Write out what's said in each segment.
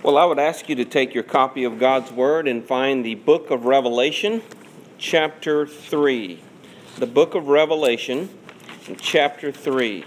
Well, I would ask you to take your copy of God's Word and find the book of Revelation, chapter 3. The book of Revelation, chapter 3.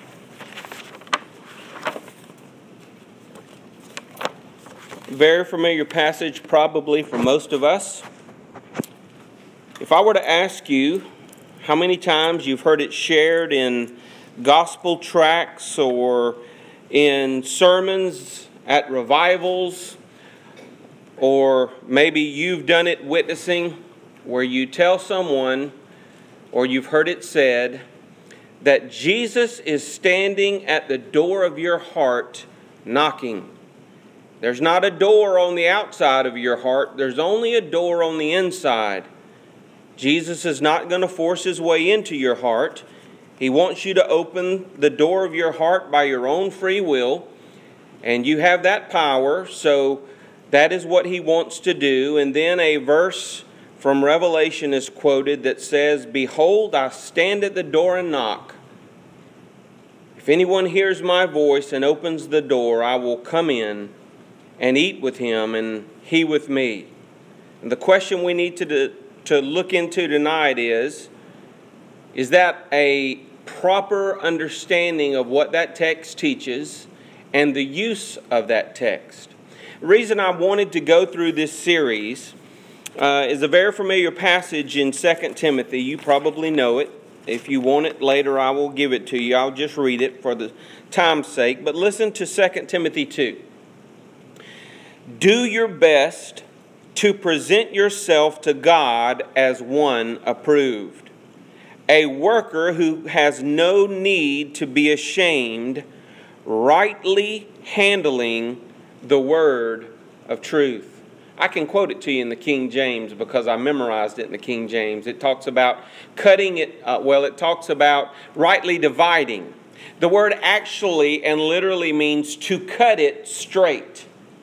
Very familiar passage probably for most of us. If I were to ask you how many times you've heard it shared in gospel tracts or in sermons at revivals, or maybe you've done it witnessing, where you tell someone, or you've heard it said, that Jesus is standing at the door of your heart knocking. There's not a door on the outside of your heart, there's only a door on the inside. Jesus is not going to force his way into your heart. He wants you to open the door of your heart by your own free will, and you have that power, so that is what he wants to do. And then a verse from Revelation is quoted that says, "Behold, I stand at the door and knock. If anyone hears my voice and opens the door, I will come in and eat with him and he with me." And the question we need to look into tonight is that a proper understanding of what that text teaches and the use of that text? The reason I wanted to go through this series is a very familiar passage in 2 Timothy. You probably know it. If you want it later, I will give it to you. I'll just read it for the time's sake. But listen to 2 Timothy 2. Do your best to present yourself to God as one approved, a worker who has no need to be ashamed, rightly handling the word of truth. I can quote it to you in the King James because I memorized it in the King James. It talks about cutting it, it talks about rightly dividing. The word actually and literally means to cut it straight.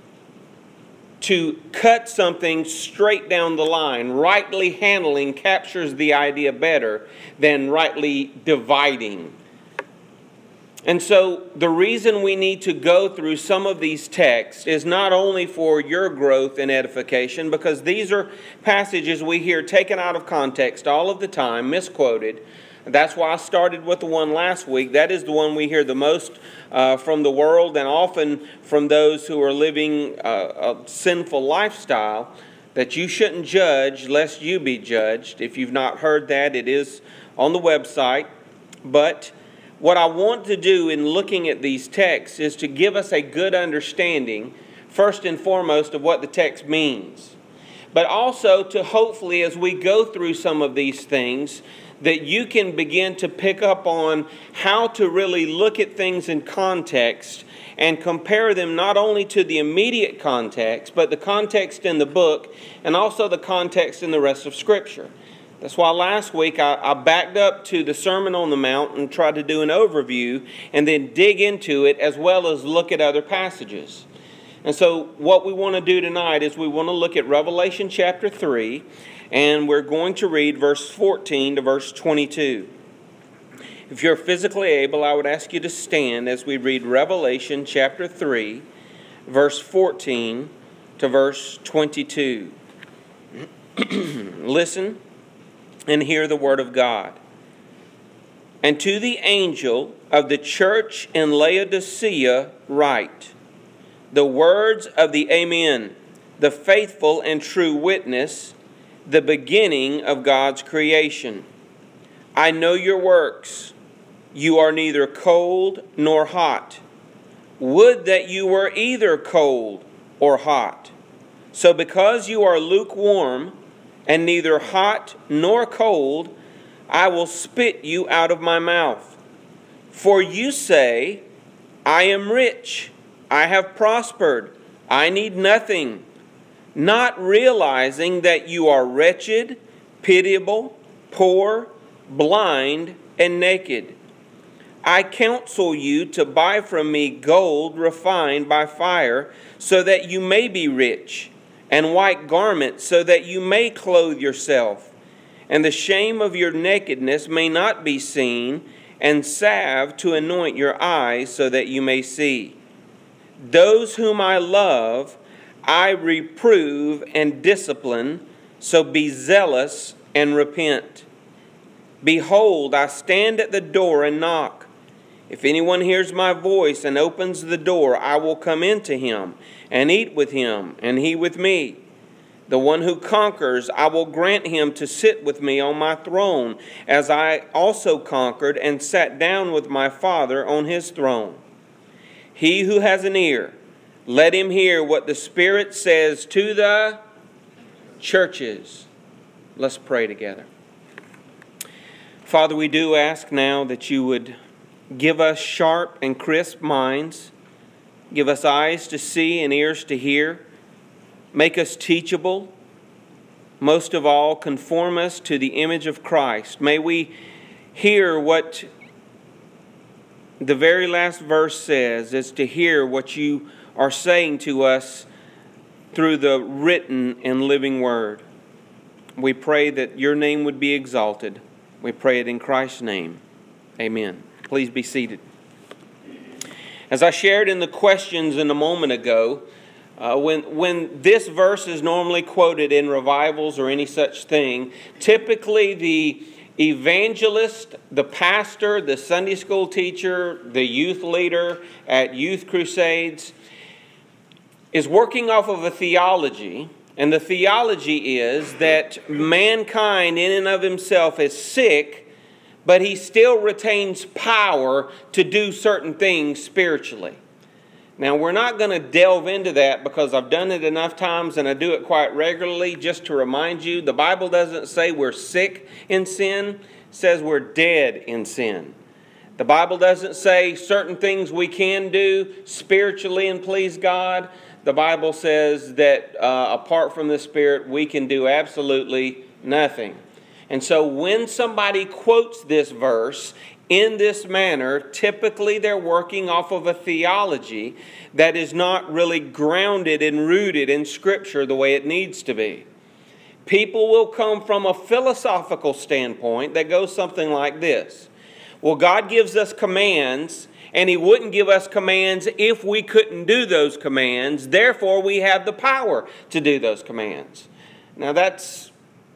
To cut something straight down the line. Rightly handling captures the idea better than rightly dividing. And so the reason we need to go through some of these texts is not only for your growth and edification, because these are passages we hear taken out of context all of the time, misquoted. That's why I started with the one last week. That is the one we hear the most from the world, and often from those who are living a sinful lifestyle, that you shouldn't judge lest you be judged. If you've not heard that, it is on the website. But what I want to do in looking at these texts is to give us a good understanding, first and foremost, of what the text means. But also to hopefully, as we go through some of these things, that you can begin to pick up on how to really look at things in context and compare them not only to the immediate context, but the context in the book and also the context in the rest of Scripture. That's why last week I backed up to the Sermon on the Mount and tried to do an overview and then dig into it as well as look at other passages. And so what we want to do tonight is we want to look at Revelation chapter 3, and we're going to read verse 14 to verse 22. If you're physically able, I would ask you to stand as we read Revelation chapter 3, verse 14 to verse 22. Listen and hear the word of God. "And to the angel of the church in Laodicea write, the words of the Amen, the faithful and true witness, the beginning of God's creation. I know your works. You are neither cold nor hot. Would that you were either cold or hot. So because you are lukewarm and neither hot nor cold, I will spit you out of my mouth. For you say, I am rich, I have prospered, I need nothing, not realizing that you are wretched, pitiable, poor, blind, and naked. I counsel you to buy from me gold refined by fire, so that you may be rich, and white garments, so that you may clothe yourself, and the shame of your nakedness may not be seen, and salve to anoint your eyes, so that you may see. Those whom I love, I reprove and discipline, so be zealous and repent. Behold, I stand at the door and knock. If anyone hears my voice and opens the door, I will come into him and eat with him, and he with me. The one who conquers, I will grant him to sit with me on my throne, as I also conquered and sat down with my Father on his throne. He who has an ear, let him hear what the Spirit says to the churches. Let's pray together. Father, we do ask now that you would give us sharp and crisp minds, give us eyes to see and ears to hear, make us teachable, most of all, conform us to the image of Christ. May we hear what the very last verse says, is to hear what you are saying to us through the written and living word. We pray that your name would be exalted. We pray it in Christ's name. Amen. Please be seated. As I shared in the questions in a moment ago, when this verse is normally quoted in revivals or any such thing, typically the evangelist, the pastor, the Sunday school teacher, the youth leader at youth crusades is working off of a theology, and the theology is that mankind in and of himself is sick, but he still retains power to do certain things spiritually. Now, we're not going to delve into that because I've done it enough times and I do it quite regularly. Just to remind you, the Bible doesn't say we're sick in sin. It says we're dead in sin. The Bible doesn't say certain things we can do spiritually and please God. The Bible says that apart from the Spirit, we can do absolutely nothing. And so when somebody quotes this verse in this manner, typically they're working off of a theology that is not really grounded and rooted in Scripture the way it needs to be. People will come from a philosophical standpoint that goes something like this. Well, God gives us commands, and He wouldn't give us commands if we couldn't do those commands. Therefore, we have the power to do those commands. Now, that's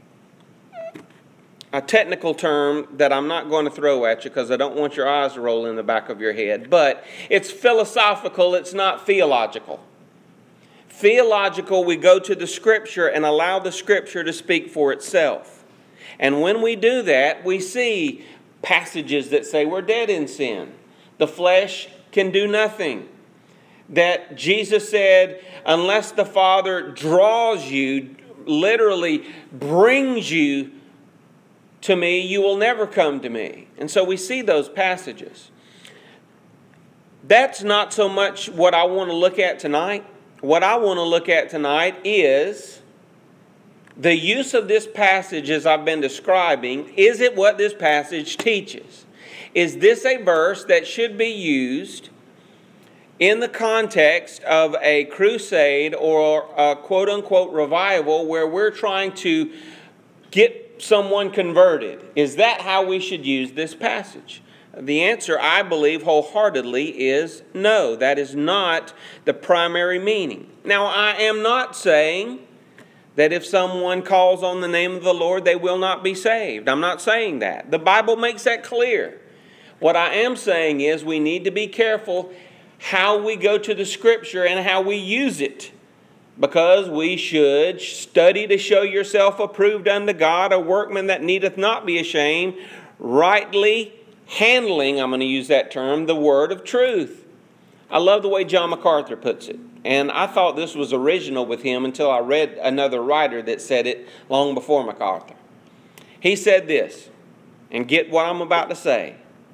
a technical term that I'm not going to throw at you because I don't want your eyes to roll in the back of your head. But it's philosophical, it's not theological. Theological, we go to the Scripture and allow the Scripture to speak for itself. And when we do that, we see passages that say we're dead in sin. The flesh can do nothing. That Jesus said, unless the Father draws you, literally brings you to me, you will never come to me. And so we see those passages. That's not so much what I want to look at tonight. What I want to look at tonight is the use of this passage as I've been describing. Is it what this passage teaches? Is this a verse that should be used in the context of a crusade or a quote-unquote revival where we're trying to get someone converted? Is that how we should use this passage? The answer, I believe wholeheartedly, is no. That is not the primary meaning. Now, I am not saying that if someone calls on the name of the Lord, they will not be saved. I'm not saying that. The Bible makes that clear. What I am saying is we need to be careful how we go to the Scripture and how we use it. Because we should study to show yourself approved unto God, a workman that needeth not be ashamed, rightly handling, I'm going to use that term, the word of truth. I love the way John MacArthur puts it. And I thought this was original with him until I read another writer that said it long before MacArthur. He said this, and get what I'm about to say.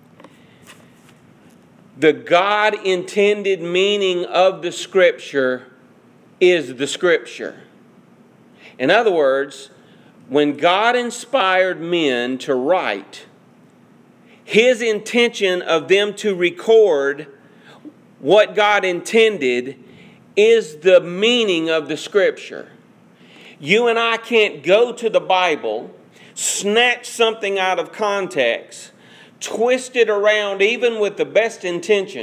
The God-intended meaning of the Scripture is the Scripture. In other words, when God inspired men to write, His intention of them to record what God intended is the meaning of the Scripture. You and I can't go to the Bible, snatch something out of context, twist it around even with the best intentions,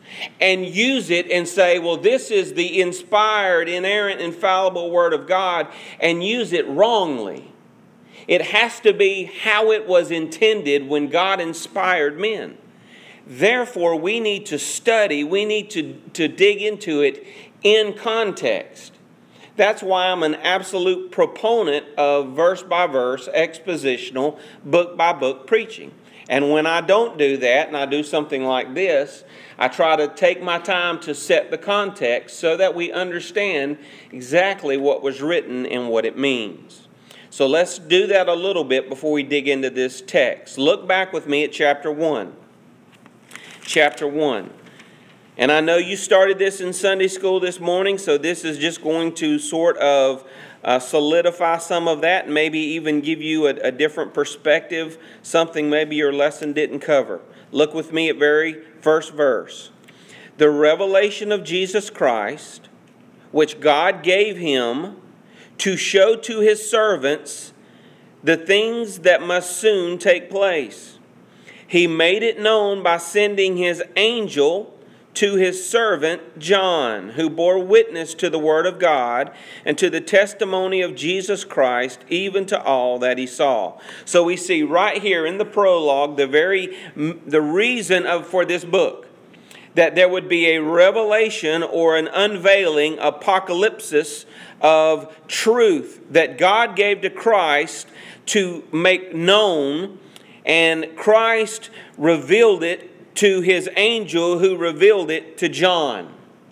and use it and say, well, this is the inspired, inerrant, infallible Word of God, and use it wrongly. It has to be how it was intended when God inspired men. Therefore, we need to study, we need to dig into it in context. That's why I'm an absolute proponent of verse-by-verse, expositional, book-by-book preaching. And when I don't do that, and I do something like this, I try to take my time to set the context so that we understand exactly what was written and what it means. So let's do that a little bit before we dig into this text. Look back with me at chapter 1. Chapter 1. And I know you started this in Sunday school this morning, so this is just going to sort of solidify some of that and maybe even give you a different perspective, something maybe your lesson didn't cover. Look with me at very first verse. The revelation of Jesus Christ, which God gave him to show to his servants the things that must soon take place. He made it known by sending his angel to his servant John, who bore witness to the word of God and to the testimony of Jesus Christ, even to all that he saw. So we see right here in the prologue the reason for this book, that there would be a revelation or an unveiling, apocalypsis of truth that God gave to Christ to make known, and Christ revealed it to his angel who revealed it to John,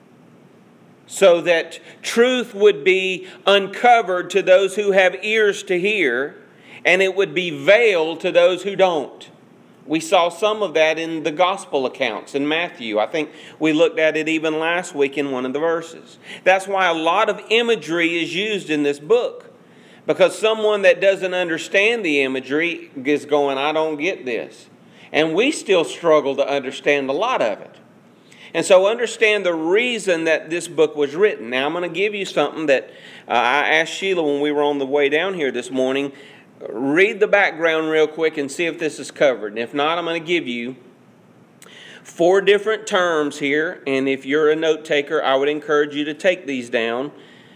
so that truth would be uncovered to those who have ears to hear, and it would be veiled to those who don't. We saw some of that in the gospel accounts in Matthew. I think we looked at it even last week in one of the verses. That's why a lot of imagery is used in this book, because someone that doesn't understand the imagery is going, I don't get this. And we still struggle to understand a lot of it. And so understand the reason that this book was written. Now I'm going to give you something that I asked Sheila when we were on the way down here this morning. Read the background real quick and see if this is covered. And if not, I'm going to give you 4 different terms here. And if you're a note taker, I would encourage you to take these down,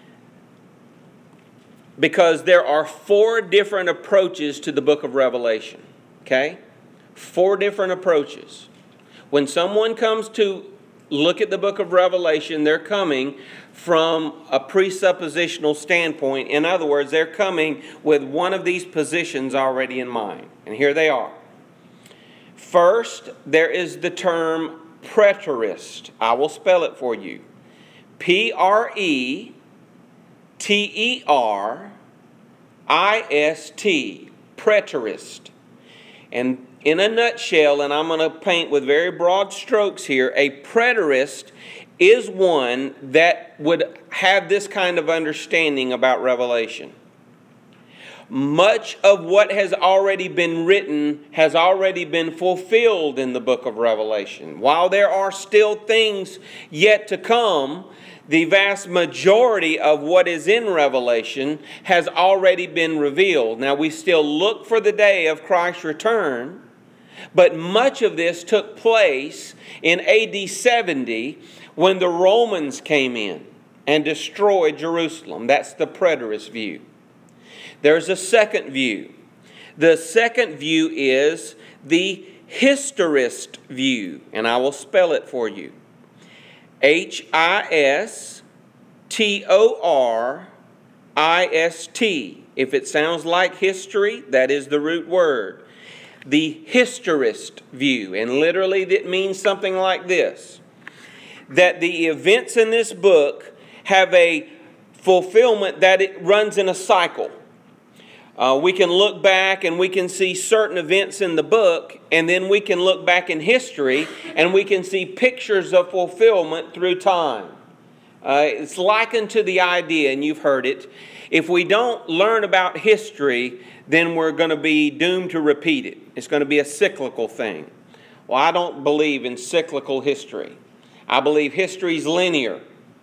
because there are 4 different approaches to the book of Revelation. Okay? 4 different approaches. When someone comes to look at the book of Revelation, they're coming from a presuppositional standpoint. In other words, they're coming with one of these positions already in mind. And here they are. First, there is the term preterist. I will spell it for you. Preterist. Preterist. And in a nutshell, and I'm going to paint with very broad strokes here, a preterist is one that would have this kind of understanding about Revelation. Much of what has already been written has already been fulfilled in the book of Revelation. While there are still things yet to come, the vast majority of what is in Revelation has already been revealed. Now, we still look for the day of Christ's return, but much of this took place in AD 70 when the Romans came in and destroyed Jerusalem. That's the preterist view. There's a second view. The second view is the historist view, and I will spell it for you. Historist. If it sounds like history, that is the root word. The historist view. And literally that means something like this. That the events in this book have a fulfillment that it runs in a cycle. We can look back and we can see certain events in the book, and then we can look back in history and we can see pictures of fulfillment through time. It's likened to the idea, and you've heard it, if we don't learn about history, then we're going to be doomed to repeat it. It's going to be a cyclical thing. Well, I don't believe in cyclical history. I believe history is linear.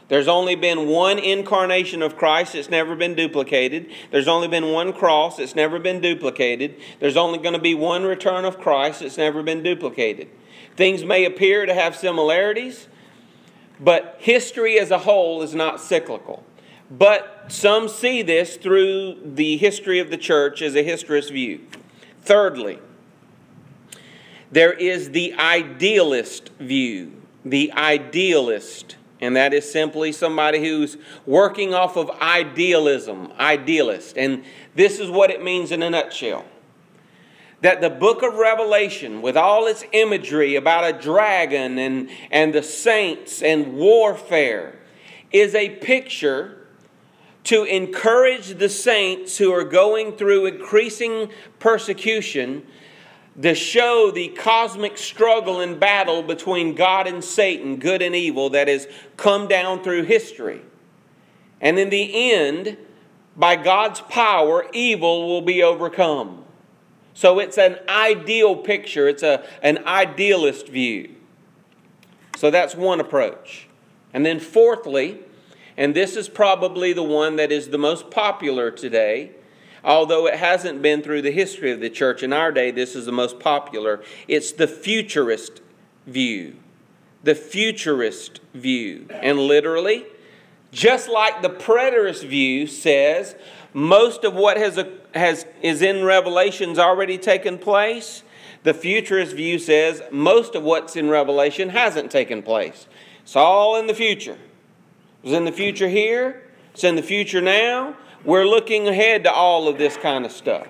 There's only been one incarnation of Christ. It's never been duplicated. There's only been one cross. It's never been duplicated. There's only going to be one return of Christ. It's never been duplicated. Things may appear to have similarities, but history as a whole is not cyclical. But some see this through the history of the church as a historist view. Thirdly, there is the idealist view. The idealist. And that is simply somebody who's working off of idealism. Idealist. And this is what it means in a nutshell. That the book of Revelation, with all its imagery about a dragon and the saints and warfare, is a picture to encourage the saints who are going through increasing persecution to show the cosmic struggle and battle between God and Satan, good and evil, that has come down through history. And in the end, by God's power, evil will be overcome. So it's an ideal picture. It's an idealist view. So that's one approach. And then fourthly, and this is probably the one that is the most popular today, although it hasn't been through the history of the church in our day, this is the most popular. It's the futurist view. The futurist view. And literally, just like the preterist view says, most of what is in Revelation's already taken place, the futurist view says most of what's in Revelation hasn't taken place. It's all in the future. It's in the future here. It's in the future now. We're looking ahead to all of this kind of stuff.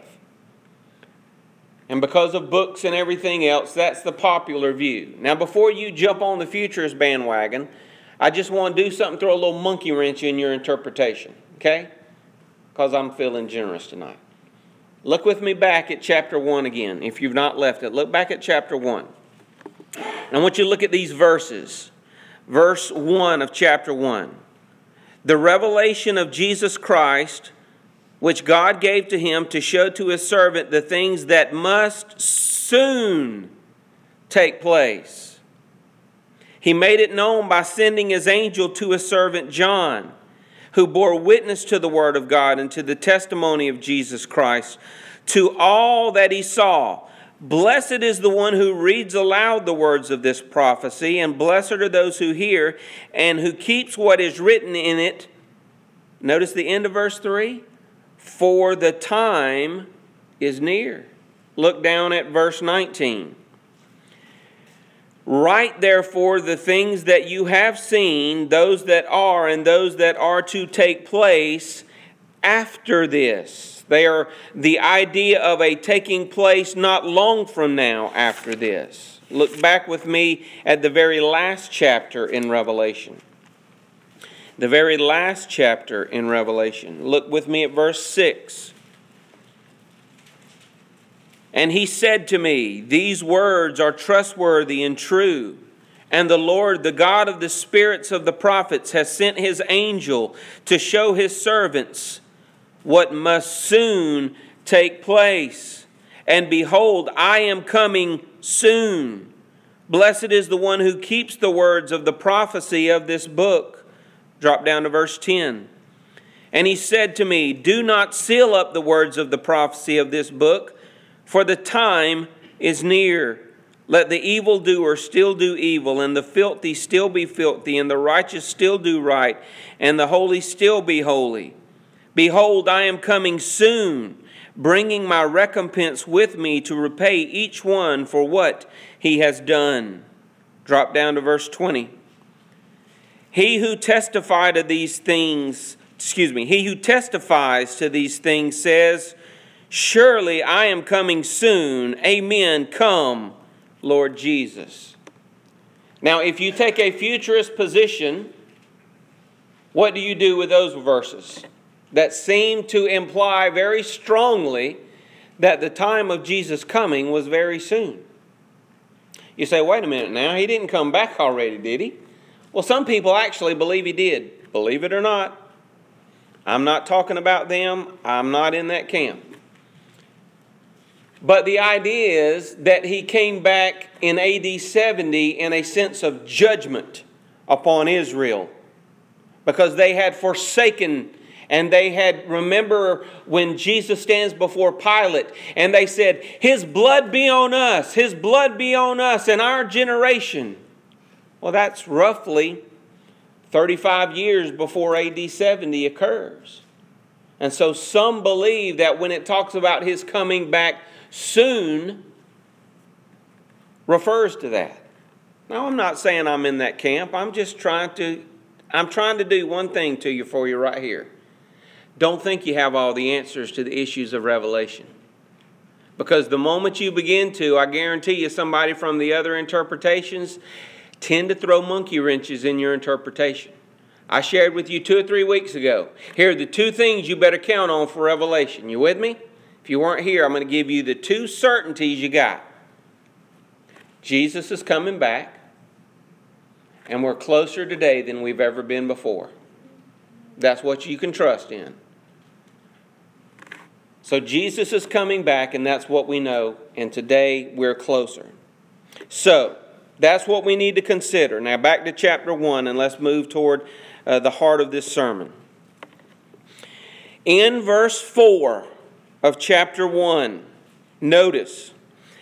And because of books and everything else, that's the popular view. Now, before you jump on the futurist bandwagon, I just want to do something, throw a little monkey wrench in your interpretation. Okay? Because I'm feeling generous tonight. Look with me back at chapter 1 again. If you've not left it, look back at chapter 1. And I want you to look at these verses. Verse 1 of chapter 1. The revelation of Jesus Christ, which God gave to him to show to his servant the things that must soon take place. He made it known by sending his angel to his servant John, who bore witness to the word of God and to the testimony of Jesus Christ, to all that he saw. Blessed is the one who reads aloud the words of this prophecy, and blessed are those who hear and who keeps what is written in it. Notice the end of verse 3. For the time is near. Look down at verse 19. Write therefore the things that you have seen, those that are and those that are to take place after this. They are the idea of a taking place not long from now after this. Look back with me at the very last chapter in Revelation. The very last chapter in Revelation. Look with me at verse 6. And he said to me, these words are trustworthy and true. And the Lord, the God of the spirits of the prophets, has sent his angel to show his servants what must soon take place. And behold, I am coming soon. Blessed is the one who keeps the words of the prophecy of this book. Drop down to verse 10. And he said to me, do not seal up the words of the prophecy of this book, for the time is near. Let the evildoer still do evil, and the filthy still be filthy, and the righteous still do right, and the holy still be holy. Behold, I am coming soon, bringing my recompense with me to repay each one for what he has done. Drop down to verse 20. He who testifies to these things says, surely I am coming soon. Amen. Come, Lord Jesus. Now, if you take a futurist position, what do you do with those verses that seem to imply very strongly that the time of Jesus' coming was very soon? You say, wait a minute now, he didn't come back already, did he? Well, some people actually believe he did. Believe it or not. I'm not talking about them. I'm not in that camp. But the idea is that he came back in AD 70 in a sense of judgment upon Israel because they had forsaken. And they had, remember when Jesus stands before Pilate and they said, His blood be on us, His blood be on us and our generation. Well, that's roughly 35 years before AD 70 occurs. And so some believe that when it talks about His coming back soon, refers to that. Now, I'm not saying I'm in that camp. I'm trying to do one thing to you for you right here. Don't think you have all the answers to the issues of Revelation. Because the moment you begin to, I guarantee you somebody from the other interpretations tend to throw monkey wrenches in your interpretation. I shared with you 2 or 3 weeks ago. Here are the 2 things you better count on for Revelation. You with me? If you weren't here, I'm going to give you the 2 certainties you got. Jesus is coming back, and we're closer today than we've ever been before. That's what you can trust in. So Jesus is coming back, and that's what we know. And today we're closer. So that's what we need to consider. Now back to chapter 1, and let's move toward the heart of this sermon. In verse 4 of chapter 1, notice,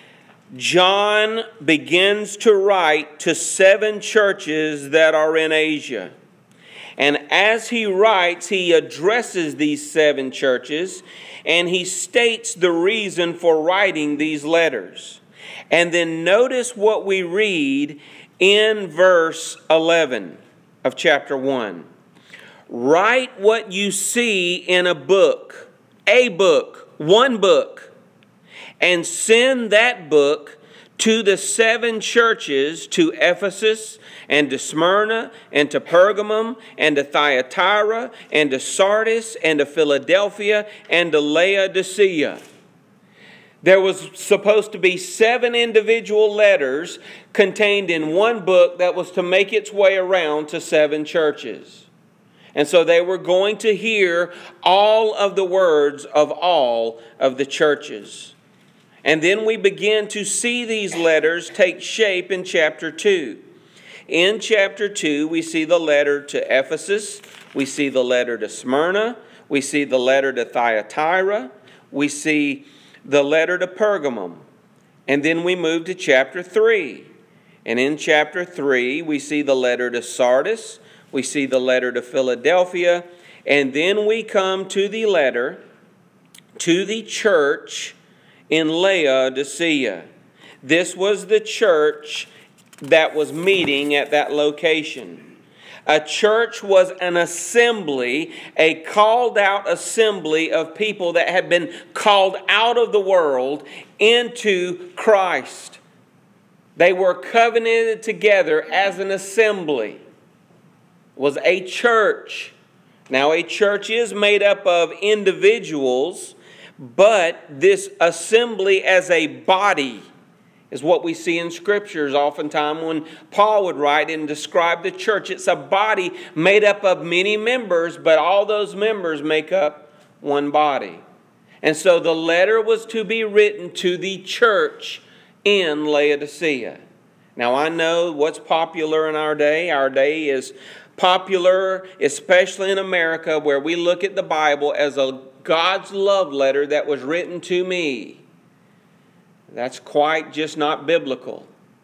John begins to write to 7 churches that are in Asia. And as he writes, he addresses these 7 churches, and he states the reason for writing these letters. And then notice what we read in verse 11 of chapter 1. Write what you see in a book, one book, and send that book to the 7 churches, to Ephesus, and to Smyrna, and to Pergamum, and to Thyatira, and to Sardis, and to Philadelphia, and to Laodicea. There was supposed to be 7 individual letters contained in one book that was to make its way around to 7 churches. And so they were going to hear all of the words of all of the churches. And then we begin to see these letters take shape in chapter 2. In chapter 2, we see the letter to Ephesus, we see the letter to Smyrna, we see the letter to Thyatira, we see the letter to Pergamum. And then we move to chapter 3. And in chapter 3, we see the letter to Sardis, we see the letter to Philadelphia, and then we come to the letter to the church in Laodicea. This was the church that was meeting at that location. A church was an assembly, a called out assembly of people that had been called out of the world into Christ. They were covenanted together as an assembly. It was a church. Now, a church is made up of individuals, but this assembly as a body is what we see in scriptures oftentimes when Paul would write and describe the church. It's a body made up of many members, but all those members make up one body. And so the letter was to be written to the church in Laodicea. Now I know what's popular in our day. Our day is popular, especially in America, where we look at the Bible as a God's love letter that was written to me. That's quite just not biblical.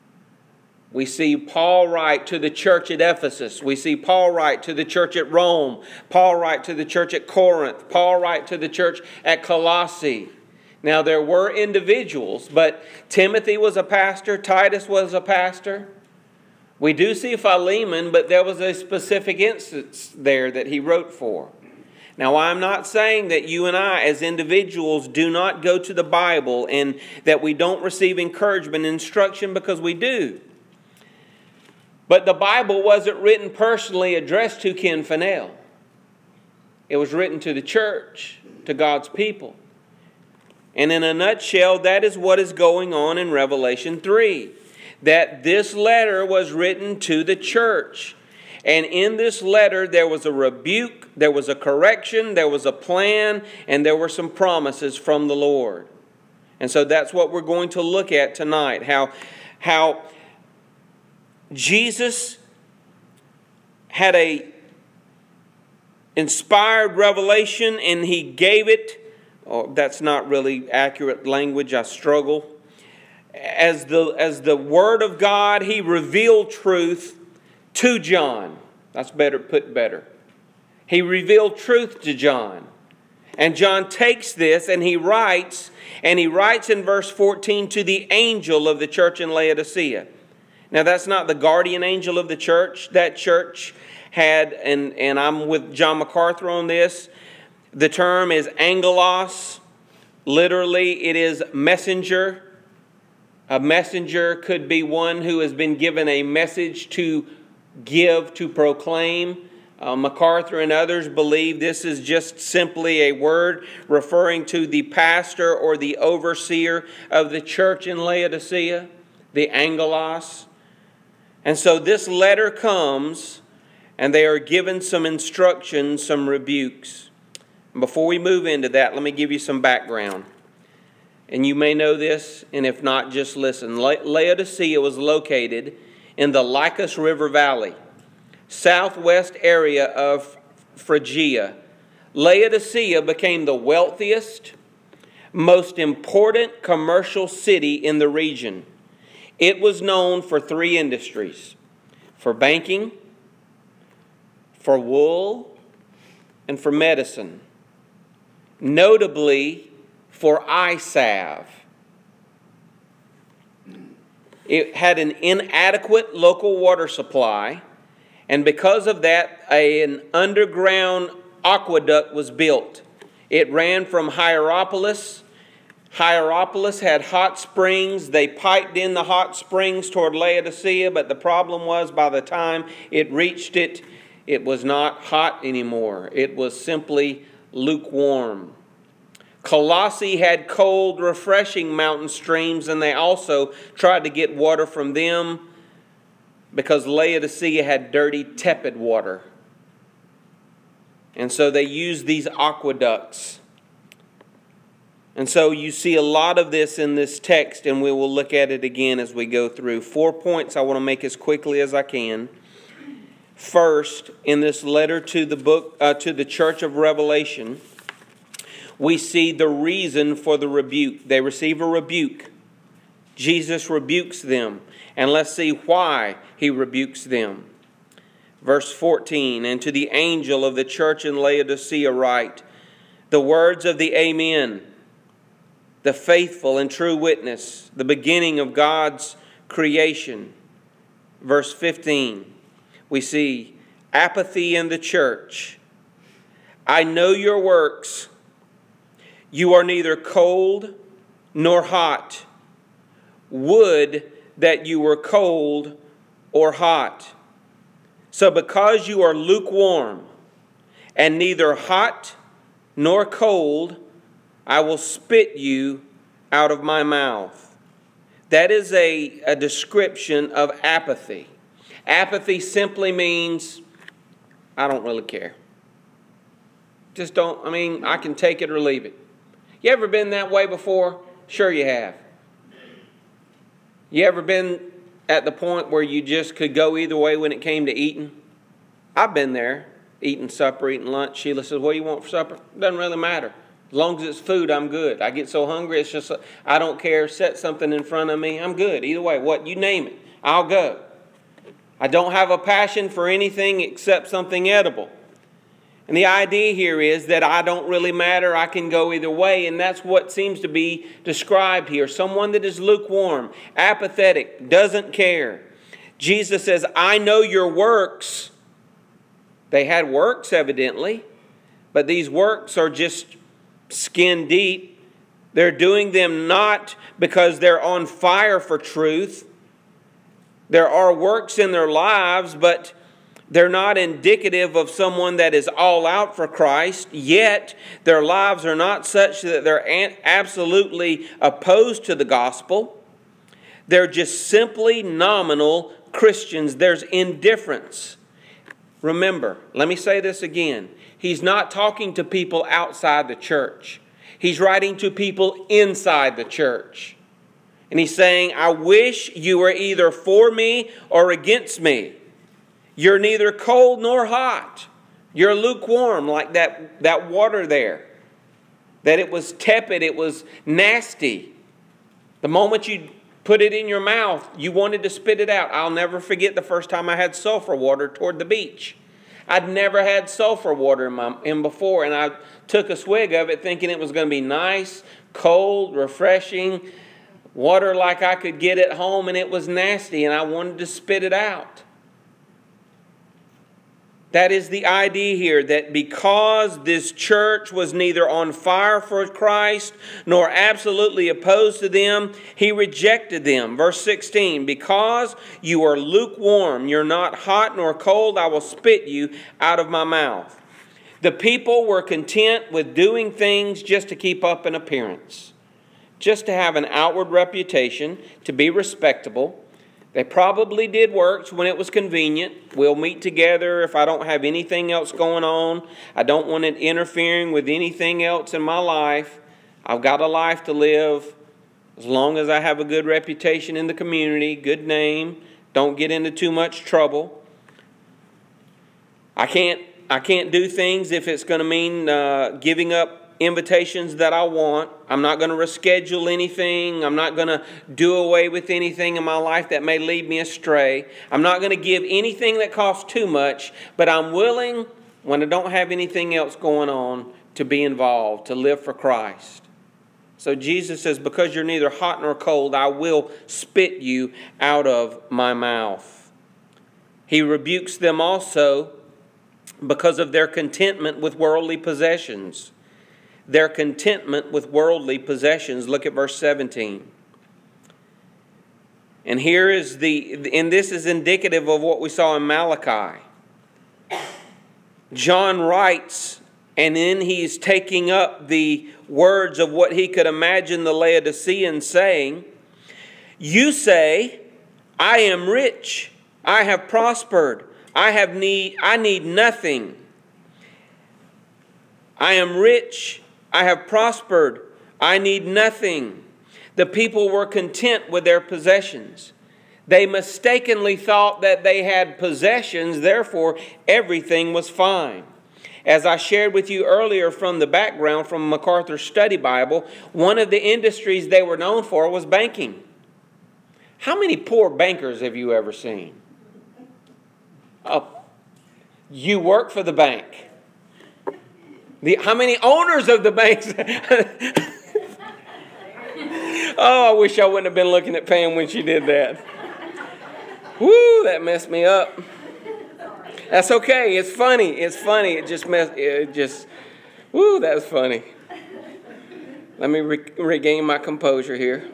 We see Paul write to the church at Ephesus. We see Paul write to the church at Rome. Paul write to the church at Corinth. Paul write to the church at Colossae. Now there were individuals, but Timothy was a pastor. Titus was a pastor. We do see Philemon, but there was a specific instance there that he wrote for. Now, I'm not saying that you and I as individuals do not go to the Bible and that we don't receive encouragement and instruction, because we do. But the Bible wasn't written personally addressed to Ken Fennell. It was written to the church, to God's people. And in a nutshell, that is what is going on in Revelation 3. That this letter was written to the church. And in this letter, there was a rebuke, there was a correction, there was a plan, and there were some promises from the Lord. And so that's what we're going to look at tonight. How Jesus had a inspired revelation, and he gave it. Oh, that's not really accurate language. I struggle. As the Word of God, he revealed truth to John. That's better. He revealed truth to John. And John takes this and he writes in verse 14, to the angel of the church in Laodicea. Now that's not the guardian angel of the church. That church had, and I'm with John MacArthur on this, the term is angelos. Literally it is messenger. A messenger could be one who has been given a message to give, to proclaim. MacArthur and others believe this is just simply a word referring to the pastor or the overseer of the church in Laodicea, the angelos. And so this letter comes, and they are given some instructions, some rebukes. And before we move into that, let me give you some background. And you may know this, and if not, just listen. Laodicea was located in the Lycus River Valley, southwest area of Phrygia. Laodicea became the wealthiest, most important commercial city in the region. It was known for 3 industries: for banking, for wool, and for medicine. Notably, for eye salve. It had an inadequate local water supply, and because of that, an underground aqueduct was built. It ran from Hierapolis. Hierapolis had hot springs. They piped in the hot springs toward Laodicea, but the problem was by the time it reached it, it was not hot anymore. It was simply lukewarm. Colossae had cold, refreshing mountain streams, and they also tried to get water from them because Laodicea had dirty, tepid water. And so they used these aqueducts. And so you see a lot of this in this text, and we will look at it again as we go through. 4 points I want to make as quickly as I can. First, in this letter to the church of Revelation, we see the reason for the rebuke. They receive a rebuke. Jesus rebukes them. And let's see why he rebukes them. Verse 14, and to the angel of the church in Laodicea write, the words of the Amen, the faithful and true witness, the beginning of God's creation. Verse 15, we see apathy in the church. I know your works. You are neither cold nor hot. Would that you were cold or hot. So because you are lukewarm and neither hot nor cold, I will spit you out of my mouth. That is a description of apathy. Apathy simply means, I don't really care. I can take it or leave it. You ever been that way before? Sure you have. You ever been at the point where you just could go either way when it came to eating? I've been there, eating supper, eating lunch. Sheila says, what do you want for supper? Doesn't really matter. As long as it's food, I'm good. I get so hungry, it's just, I don't care. Set something in front of me. I'm good. Either way, what you name it, I'll go. I don't have a passion for anything except something edible. And the idea here is that I don't really matter. I can go either way. And that's what seems to be described here. Someone that is lukewarm, apathetic, doesn't care. Jesus says, I know your works. They had works, evidently. But these works are just skin deep. They're doing them not because they're on fire for truth. There are works in their lives, but they're not indicative of someone that is all out for Christ, yet their lives are not such that they're absolutely opposed to the gospel. They're just simply nominal Christians. There's indifference. Remember, let me say this again. He's not talking to people outside the church. He's writing to people inside the church. And he's saying, I wish you were either for me or against me. You're neither cold nor hot. You're lukewarm like that water there. That it was tepid, it was nasty. The moment you put it in your mouth, you wanted to spit it out. I'll never forget the first time I had sulfur water toward the beach. I'd never had sulfur water in before, and I took a swig of it thinking it was going to be nice, cold, refreshing, water like I could get at home, and it was nasty, and I wanted to spit it out. That is the idea here, that because this church was neither on fire for Christ nor absolutely opposed to them, he rejected them. Verse 16, because you are lukewarm, you're not hot nor cold, I will spit you out of my mouth. The people were content with doing things just to keep up an appearance, just to have an outward reputation, to be respectable. They probably did works when it was convenient. We'll meet together if I don't have anything else going on. I don't want it interfering with anything else in my life. I've got a life to live. As long as I have a good reputation in the community, good name, don't get into too much trouble. I can't do things if it's going to mean giving up invitations that I want. I'm not going to reschedule anything. I'm not going to do away with anything in my life that may lead me astray. I'm not going to give anything that costs too much, but I'm willing, when I don't have anything else going on, to be involved, to live for Christ. So Jesus says, because you're neither hot nor cold, I will spit you out of my mouth. He rebukes them also because of their contentment with worldly possessions. Their contentment with worldly possessions. Look at verse 17. And here is and this is indicative of what we saw in Malachi. John writes, and then he's taking up the words of what he could imagine the Laodiceans saying. You say, I am rich, I have prospered, I need nothing. I am rich, I have prospered, I need nothing. The people were content with their possessions. They mistakenly thought that they had possessions, therefore everything was fine. As I shared with you earlier from the background from MacArthur's Study Bible, one of the industries they were known for was banking. How many poor bankers have you ever seen? Oh, you work for the bank. How many owners of the banks? Oh, I wish I wouldn't have been looking at Pam when she did that. Woo, that messed me up. That's okay. It's funny. It's funny. Woo, that was funny. Let me regain my composure here.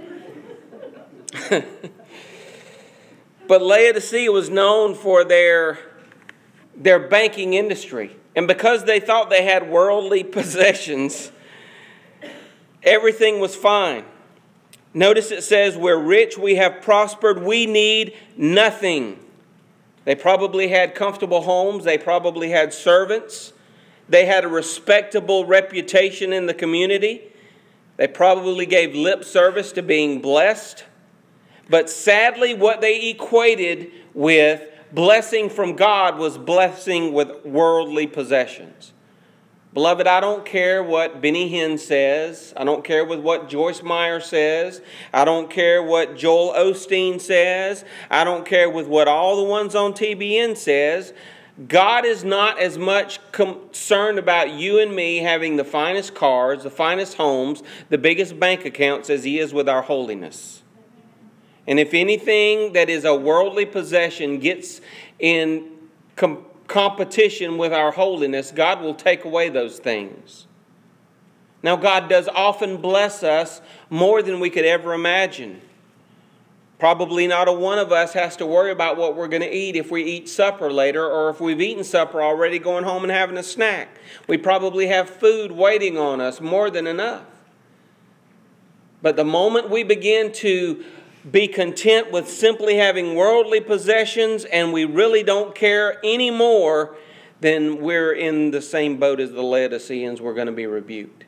But Laodicea was known for their banking industry. And because they thought they had worldly possessions, everything was fine. Notice it says, we're rich, we have prospered, we need nothing. They probably had comfortable homes. They probably had servants. They had a respectable reputation in the community. They probably gave lip service to being blessed. But sadly, what they equated with blessing from God was blessing with worldly possessions. Beloved, I don't care what Benny Hinn says. I don't care with what Joyce Meyer says. I don't care what Joel Osteen says. I don't care with what all the ones on TBN says. God is not as much concerned about you and me having the finest cars, the finest homes, the biggest bank accounts as he is with our holiness. And if anything that is a worldly possession gets in competition with our holiness, God will take away those things. Now, God does often bless us more than we could ever imagine. Probably not a one of us has to worry about what we're going to eat if we eat supper later, or if we've eaten supper already, going home and having a snack. We probably have food waiting on us, more than enough. But the moment we begin to be content with simply having worldly possessions and we really don't care anymore, then we're in the same boat as the Laodiceans. We're going to be rebuked.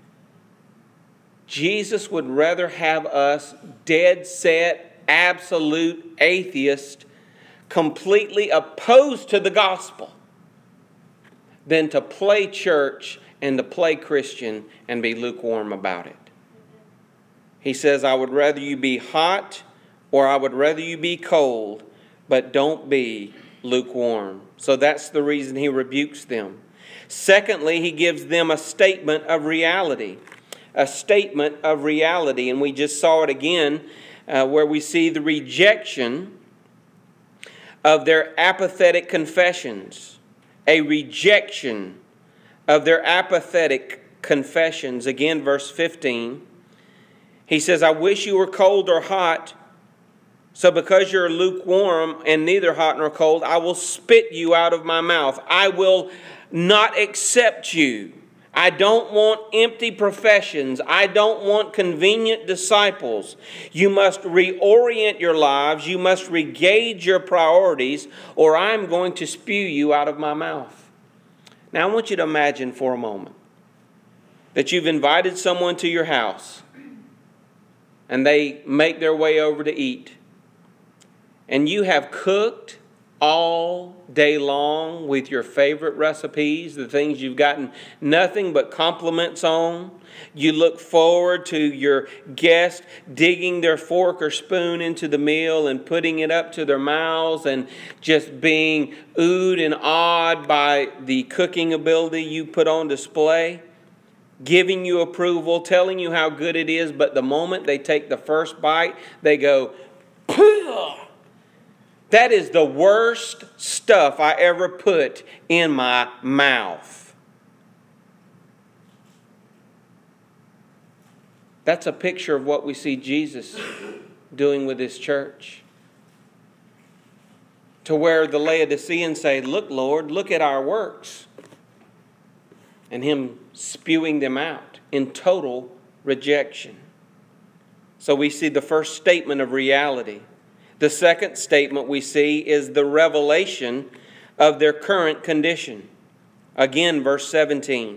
Jesus would rather have us dead set, absolute atheists, completely opposed to the gospel, than to play church and to play Christian and be lukewarm about it. He says, I would rather you be hot or I would rather you be cold, but don't be lukewarm. So that's the reason he rebukes them. Secondly, he gives them a statement of reality. A statement of reality. And we just saw it again where we see the rejection of their apathetic confessions. A rejection of their apathetic confessions. Again, verse 15. He says, I wish you were cold or hot. So because you're lukewarm and neither hot nor cold, I will spit you out of my mouth. I will not accept you. I don't want empty professions. I don't want convenient disciples. You must reorient your lives. You must regauge your priorities, or I'm going to spew you out of my mouth. Now I want you to imagine for a moment that you've invited someone to your house and they make their way over to eat. And you have cooked all day long with your favorite recipes, the things you've gotten nothing but compliments on. You look forward to your guest digging their fork or spoon into the meal and putting it up to their mouths and just being oohed and awed by the cooking ability you put on display, giving you approval, telling you how good it is, but the moment they take the first bite, they go, "Pugh! That is the worst stuff I ever put in my mouth." That's a picture of what we see Jesus doing with his church. To where the Laodiceans say, "Look, Lord, look at our works." And him spewing them out in total rejection. So we see the first statement of reality. The second statement we see is the revelation of their current condition. Again, verse 17.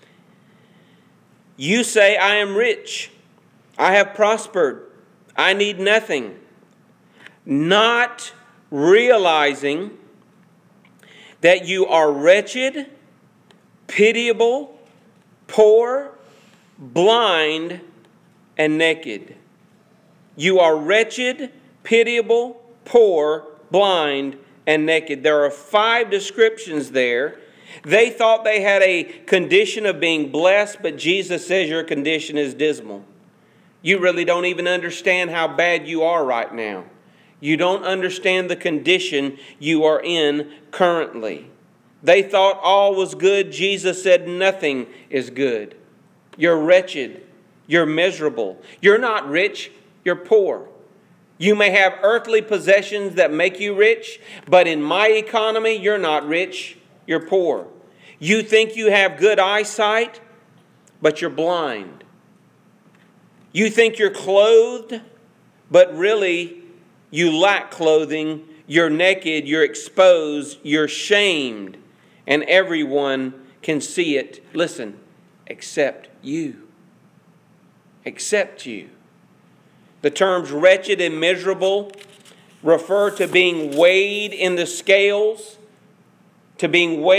You say, I am rich, I have prospered, I need nothing. Not realizing that you are wretched, pitiable, poor, blind, and naked. You are wretched, pitiable, poor, blind, and naked. There are 5 descriptions there. They thought they had a condition of being blessed, but Jesus says your condition is dismal. You really don't even understand how bad you are right now. You don't understand the condition you are in currently. They thought all was good. Jesus said nothing is good. You're wretched. You're miserable. You're not rich. You're poor. You may have earthly possessions that make you rich, but in my economy, you're not rich, you're poor. You think you have good eyesight, but you're blind. You think you're clothed, but really you lack clothing. You're naked, you're exposed, you're shamed, and everyone can see it. Listen, except you. Except you. The terms wretched and miserable refer to being weighed in the scales, by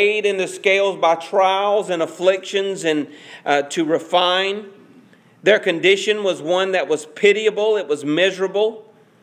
trials and afflictions and to refine. Their condition was one that was pitiable, it was miserable.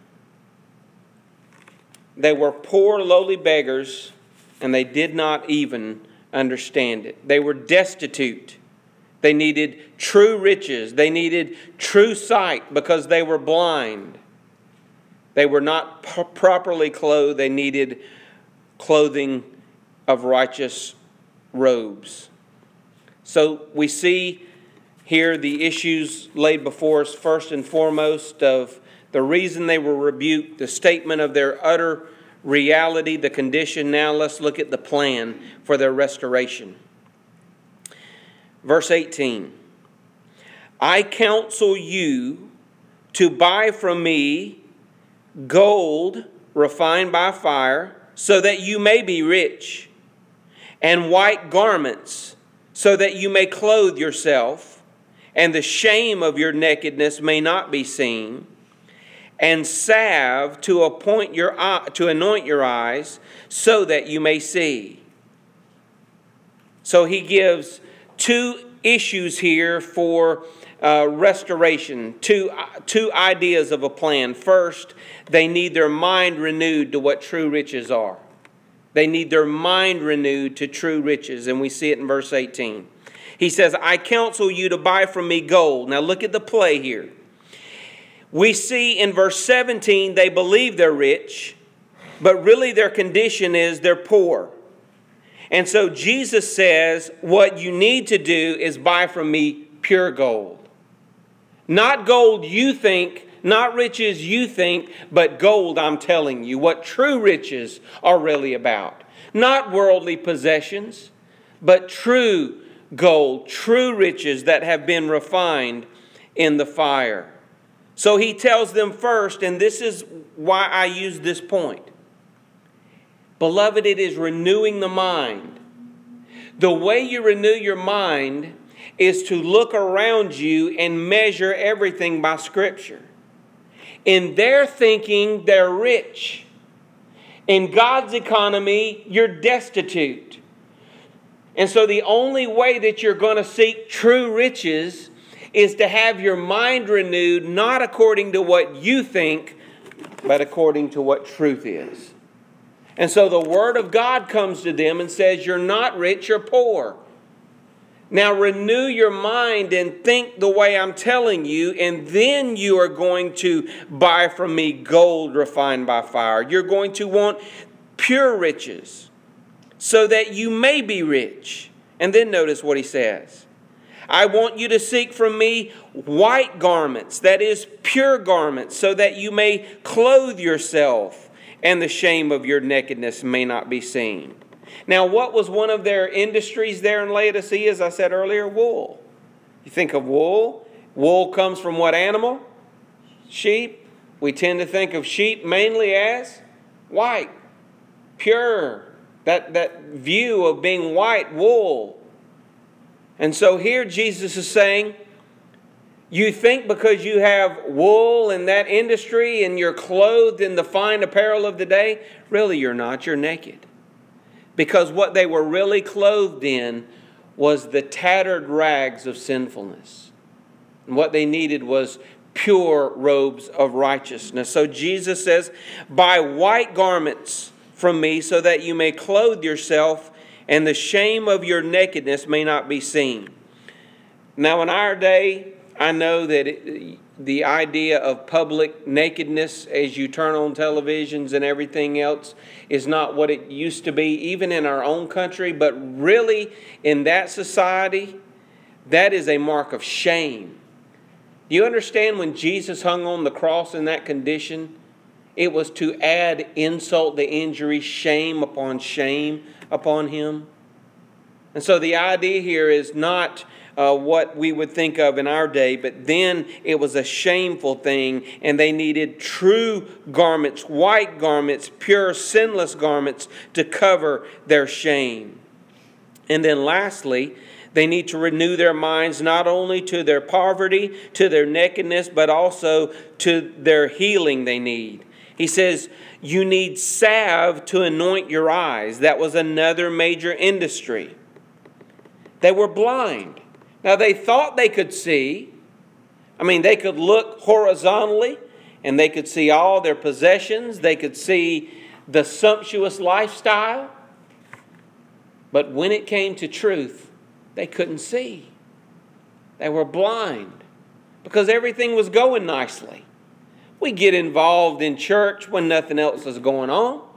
They were poor, lowly beggars, and they did not even understand it. They were destitute. They needed true riches. They needed true sight because they were blind. They were not properly clothed. They needed clothing of righteous robes. So we see here the issues laid before us, first and foremost, of the reason they were rebuked, the statement of their utter reality, the condition. Now let's look at the plan for their restoration. Verse 18, I counsel you to buy from me gold refined by fire, so that you may be rich, and white garments, so that you may clothe yourself, and the shame of your nakedness may not be seen, and salve to anoint your eyes, so that you may see. So he gives two issues here for restoration, two ideas of a plan. First, they need their mind renewed to what true riches are. They need their mind renewed to true riches, and we see it in verse 18. He says, I counsel you to buy from me gold. Now look at the play here. We see in verse 17 they believe they're rich, but really their condition is they're poor. And so Jesus says, what you need to do is buy from me pure gold. Not gold you think, not riches you think, but gold I'm telling you, what true riches are really about. Not worldly possessions, but true gold, true riches that have been refined in the fire. So he tells them first, and this is why I use this point. Beloved, it is renewing the mind. The way you renew your mind is to look around you and measure everything by Scripture. In their thinking, they're rich. In God's economy, you're destitute. And so the only way that you're going to seek true riches is to have your mind renewed, not according to what you think, but according to what truth is. And so the Word of God comes to them and says, you're not rich, you're poor. Now renew your mind and think the way I'm telling you, and then you are going to buy from me gold refined by fire. You're going to want pure riches so that you may be rich. And then notice what he says. I want you to seek from me white garments, that is pure garments, so that you may clothe yourself and the shame of your nakedness may not be seen. Now, what was one of their industries there in Laodicea, as I said earlier? Wool. You think of wool. Wool comes from what animal? Sheep. We tend to think of sheep mainly as white, pure. That view of being white, wool. And so here Jesus is saying, you think because you have wool in that industry and you're clothed in the fine apparel of the day, really you're not, you're naked. Because what they were really clothed in was the tattered rags of sinfulness. And what they needed was pure robes of righteousness. So Jesus says, buy white garments from me so that you may clothe yourself and the shame of your nakedness may not be seen. Now in our day, I know that the idea of public nakedness as you turn on televisions and everything else is not what it used to be, even in our own country. But really, in that society, that is a mark of shame. Do you understand when Jesus hung on the cross in that condition, it was to add insult to injury, shame upon him? And so the idea here is not what we would think of in our day, but then it was a shameful thing, and they needed true garments, white garments, pure, sinless garments to cover their shame. And then lastly, they need to renew their minds not only to their poverty, to their nakedness, but also to their healing they need. He says, you need salve to anoint your eyes. That was another major industry. They were blind. Now, they thought they could see. I mean, they could look horizontally and they could see all their possessions. They could see the sumptuous lifestyle. But when it came to truth, they couldn't see. They were blind because everything was going nicely. We get involved in church when nothing else is going on.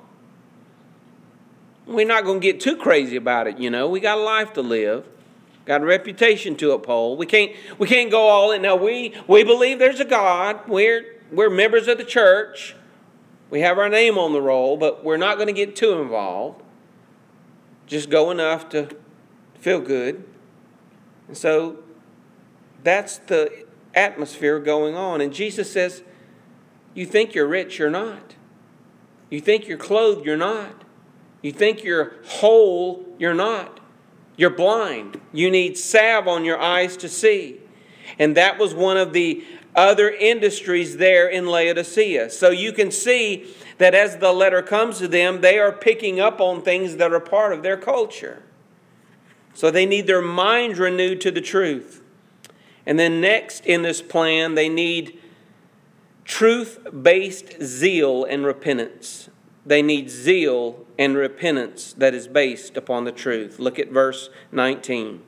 We're not going to get too crazy about it, you know. We got a life to live. Got a reputation to uphold. We can't go all in. Now we believe there's a God. We're members of the church. We have our name on the roll, but we're not going to get too involved. Just go enough to feel good. And so that's the atmosphere going on. And Jesus says, you think you're rich, you're not. You think you're clothed, you're not. You think you're whole, you're not. You're blind. You need salve on your eyes to see. And that was one of the other industries there in Laodicea. So you can see that as the letter comes to them, they are picking up on things that are part of their culture. So they need their mind renewed to the truth. And then next in this plan, they need truth-based zeal and repentance. They need zeal and repentance that is based upon the truth. Look at verse 19.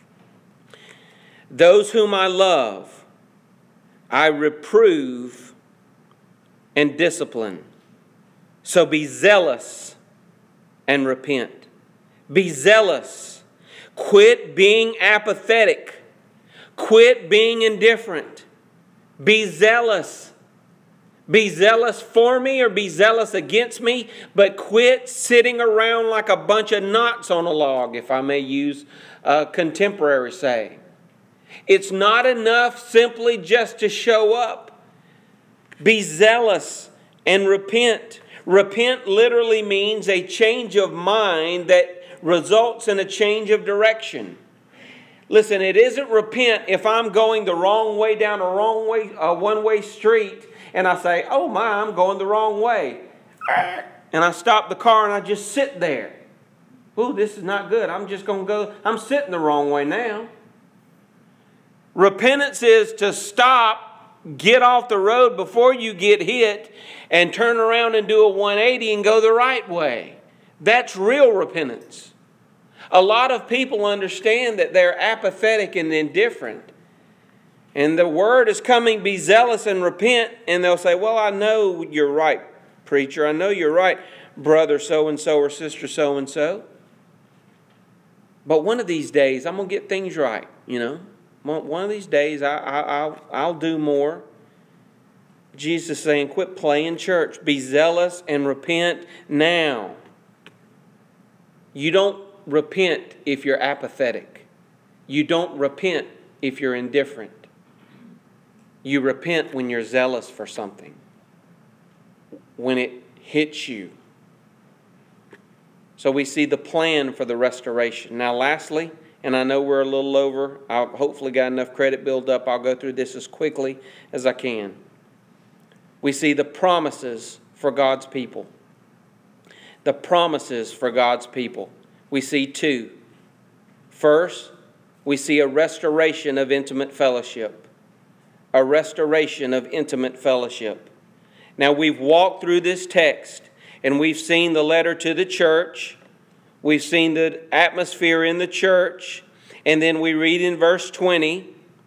Those whom I love, I reprove and discipline. So be zealous and repent. Be zealous. Quit being apathetic. Quit being indifferent. Be zealous. Be zealous for me or be zealous against me, but quit sitting around like a bunch of knots on a log, if I may use a contemporary saying. It's not enough simply just to show up. Be zealous and repent. Repent literally means a change of mind that results in a change of direction. Listen, it isn't repent if I'm going the wrong way down a one-way street and I say, oh my, I'm going the wrong way. And I stop the car and I just sit there. Ooh, this is not good. I'm just going to go, I'm sitting the wrong way now. Repentance is to stop, get off the road before you get hit, and turn around and do a 180 and go the right way. That's real repentance. A lot of people understand that they're apathetic and indifferent. And the word is coming, be zealous and repent. And they'll say, well, I know you're right, preacher. I know you're right, brother so-and-so or sister so-and-so. But one of these days, I'm going to get things right, you know. One of these days, I'll do more. Jesus is saying, quit playing church. Be zealous and repent now. You don't repent if you're apathetic. You don't repent if you're indifferent. You repent when you're zealous for something. When it hits you. So we see the plan for the restoration. Now lastly, and I know we're a little over, I've hopefully got enough credit built up, I'll go through this as quickly as I can. We see the promises for God's people. The promises for God's people. We see two. First, we see a restoration of intimate fellowship. A restoration of intimate fellowship. Now we've walked through this text and we've seen the letter to the church. We've seen the atmosphere in the church. And then we read in verse 20,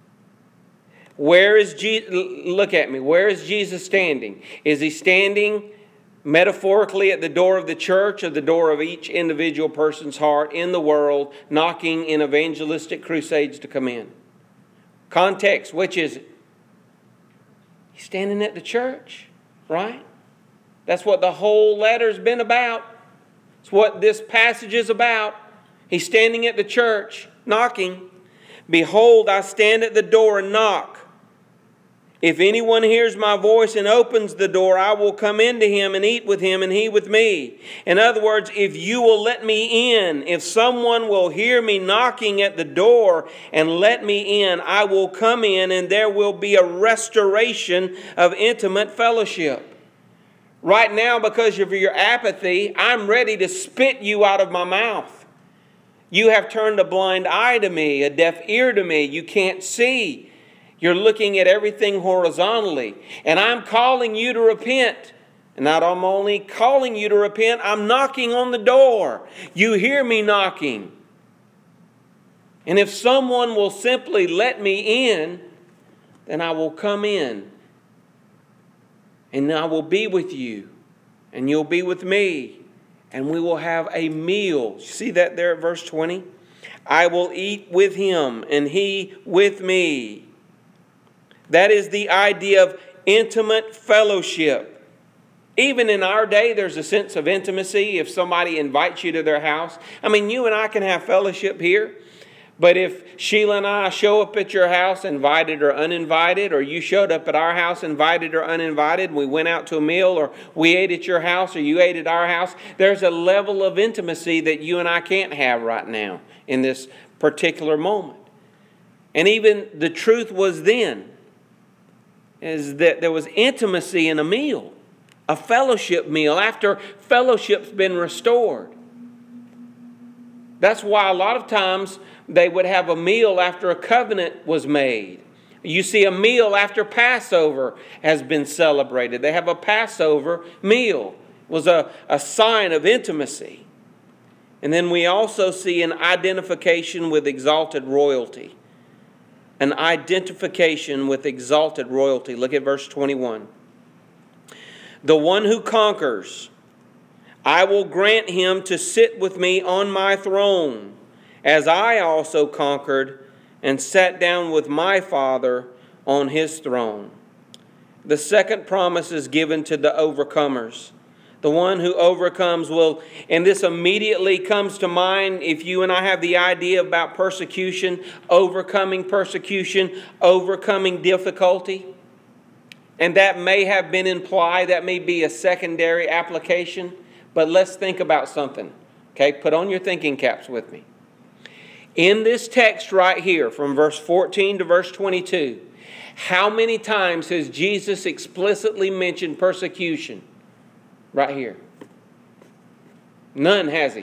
look at me, where is Jesus standing? Is he standing metaphorically at the door of the church or the door of each individual person's heart in the world, knocking in evangelistic crusades to come in? Context, which is it? He's standing at the church, right? That's what the whole letter's been about. It's what this passage is about. He's standing at the church, knocking. Behold, I stand at the door and knock. If anyone hears my voice and opens the door, I will come into him and eat with him and he with me. In other words, if you will let me in, if someone will hear me knocking at the door and let me in, I will come in and there will be a restoration of intimate fellowship. Right now, because of your apathy, I'm ready to spit you out of my mouth. You have turned a blind eye to me, a deaf ear to me. You can't see. You're looking at everything horizontally. And I'm calling you to repent. And not I'm only calling you to repent, I'm knocking on the door. You hear me knocking. And if someone will simply let me in, then I will come in. And I will be with you. And you'll be with me. And we will have a meal. See that there at verse 20? I will eat with him and he with me. That is the idea of intimate fellowship. Even in our day, there's a sense of intimacy if somebody invites you to their house. I mean, you and I can have fellowship here. But if Sheila and I show up at your house, invited or uninvited, or you showed up at our house, invited or uninvited, we went out to a meal, or we ate at your house, or you ate at our house, there's a level of intimacy that you and I can't have right now in this particular moment. And even the truth was then, is that there was intimacy in a meal, a fellowship meal, after fellowship's been restored. That's why a lot of times they would have a meal after a covenant was made. You see a meal after Passover has been celebrated. They have a Passover meal. It was a sign of intimacy. And then we also see an identification with exalted royalty. An identification with exalted royalty. Look at verse 21. The one who conquers, I will grant him to sit with me on my throne, as I also conquered and sat down with my Father on his throne. The second promise is given to the overcomers. The one who overcomes will, and this immediately comes to mind if you and I have the idea about persecution, overcoming difficulty. And that may have been implied, that may be a secondary application. But let's think about something. Okay, put on your thinking caps with me. In this text right here, from verse 14 to verse 22, how many times has Jesus explicitly mentioned persecution? Right here. None, has he?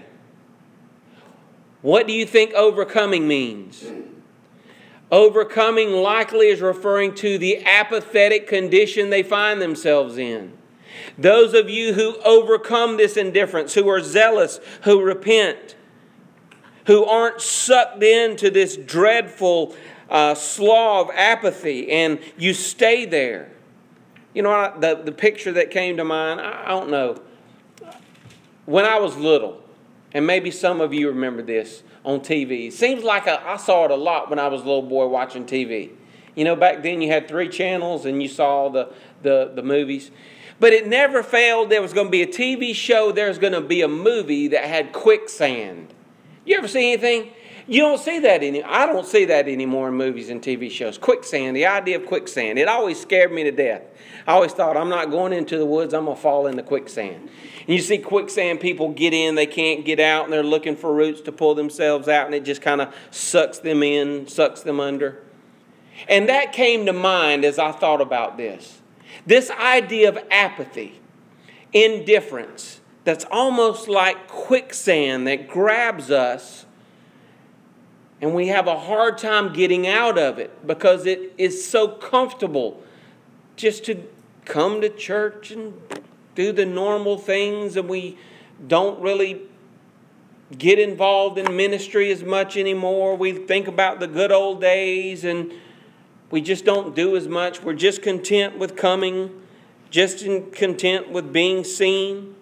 What do you think overcoming means? Overcoming likely is referring to the apathetic condition they find themselves in. Those of you who overcome this indifference, who are zealous, who repent, who aren't sucked into this dreadful slough of apathy, and you stay there. You know, the picture that came to mind, I don't know. When I was little, and maybe some of you remember this on TV. It seems like I saw it a lot when I was a little boy watching TV. You know, back then you had 3 channels and you saw the movies. But it never failed. There was going to be a TV show. There's going to be a movie that had quicksand. You ever see anything? You don't see that anymore. I don't see that anymore in movies and TV shows. Quicksand, the idea of quicksand. It always scared me to death. I always thought, I'm not going into the woods. I'm going to fall into quicksand. And you see quicksand, people get in, they can't get out, and they're looking for roots to pull themselves out, and it just kind of sucks them in, sucks them under. And that came to mind as I thought about this. This idea of apathy, indifference, that's almost like quicksand that grabs us and we have a hard time getting out of it because it is so comfortable just to come to church and do the normal things, and we don't really get involved in ministry as much anymore. We think about the good old days and we just don't do as much. We're just content with coming, just content with being seen.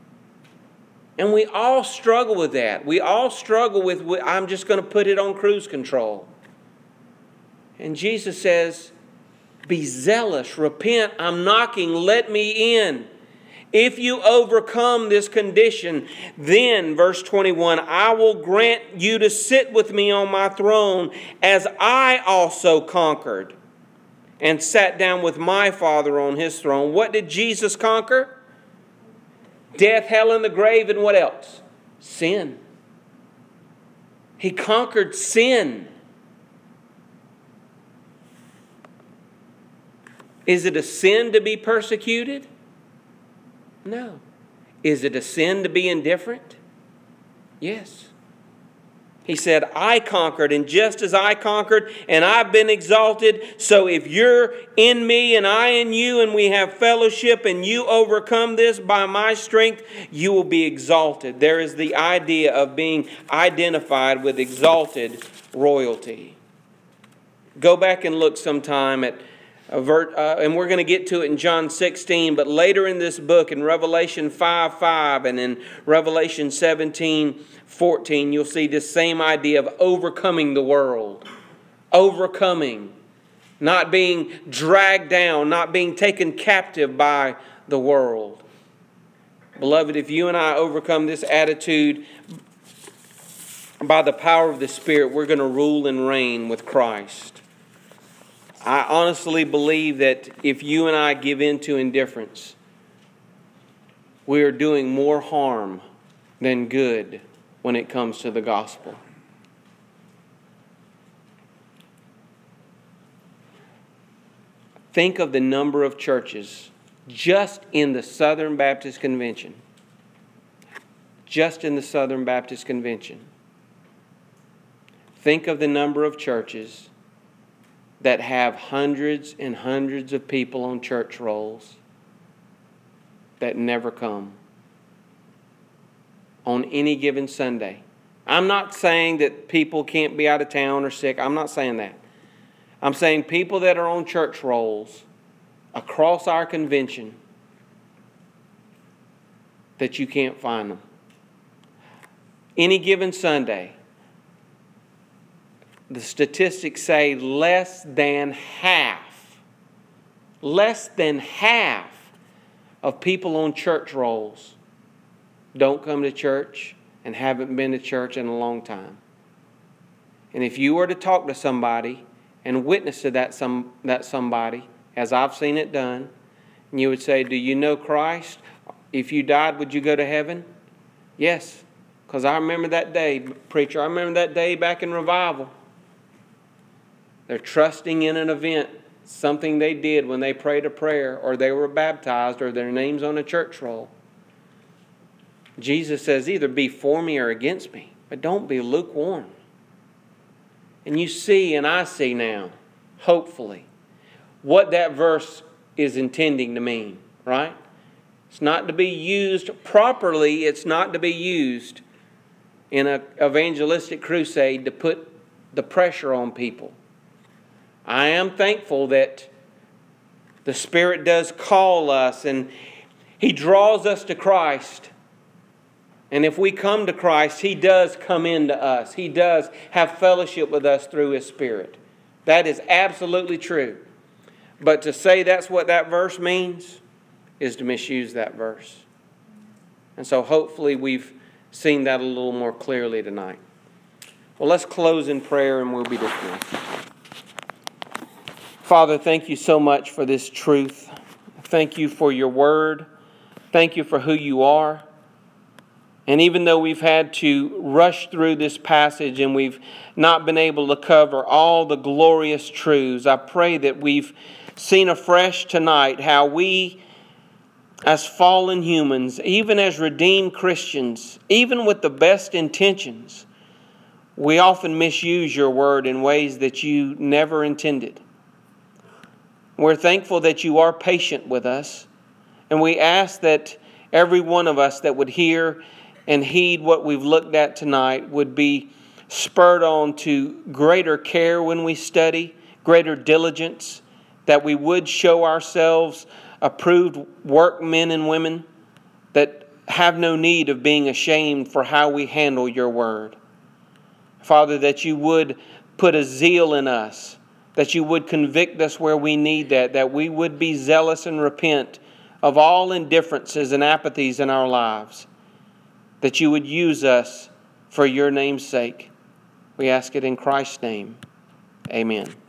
And we all struggle with that. We all struggle with, I'm just going to put it on cruise control. And Jesus says, be zealous, repent, I'm knocking, let me in. If you overcome this condition, then, verse 21, I will grant you to sit with me on my throne as I also conquered and sat down with my Father on his throne. What did Jesus conquer? Death, hell, and the grave, and what else? Sin. He conquered sin. Is it a sin to be persecuted? No. Is it a sin to be indifferent? Yes. He said, I conquered, and just as I conquered, and I've been exalted, so if you're in me and I in you, and we have fellowship, and you overcome this by my strength, you will be exalted. There is the idea of being identified with exalted royalty. Go back and look sometime at and we're going to get to it in John 16, but later in this book, in Revelation 5:5 and in Revelation 17:14, you'll see this same idea of overcoming the world. Overcoming. Not being dragged down, not being taken captive by the world. Beloved, if you and I overcome this attitude by the power of the Spirit, we're going to rule and reign with Christ. I honestly believe that if you and I give in to indifference, we are doing more harm than good when it comes to the gospel. Think of the number of churches just in the Southern Baptist Convention. Just in the Southern Baptist Convention. think of the number of churches that have hundreds and hundreds of people on church rolls that never come on any given Sunday. I'm not saying that people can't be out of town or sick. I'm not saying that. I'm saying people that are on church rolls across our convention, that you can't find them. Any given Sunday, the statistics say less than half of people on church rolls don't come to church and haven't been to church in a long time. And if you were to talk to somebody and witness to that somebody, as I've seen it done, and you would say, do you know Christ? If you died, would you go to heaven? Yes, because I remember that day, preacher. I remember that day back in revival. They're trusting in an event, something they did when they prayed a prayer or they were baptized or their name's on a church roll. Jesus says either be for me or against me, but don't be lukewarm. And you see, and I see now, hopefully, what that verse is intending to mean, right? It's not to be used properly. It's not to be used in an evangelistic crusade to put the pressure on people. I am thankful that the Spirit does call us and He draws us to Christ. And if we come to Christ, He does come into us. He does have fellowship with us through His Spirit. That is absolutely true. But to say that's what that verse means is to misuse that verse. And so hopefully we've seen that a little more clearly tonight. Well, let's close in prayer and we'll be dismissed. Father, thank you so much for this truth. Thank you for your word. Thank you for who you are. And even though we've had to rush through this passage and we've not been able to cover all the glorious truths, I pray that we've seen afresh tonight how we, as fallen humans, even as redeemed Christians, even with the best intentions, we often misuse your word in ways that you never intended. We're thankful that you are patient with us, and we ask that every one of us that would hear and heed what we've looked at tonight would be spurred on to greater care when we study, greater diligence, that we would show ourselves approved workmen and women that have no need of being ashamed for how we handle your word. Father, that you would put a zeal in us, that you would convict us where we need that we would be zealous and repent of all indifferences and apathies in our lives, that you would use us for your name's sake. We ask it in Christ's name. Amen.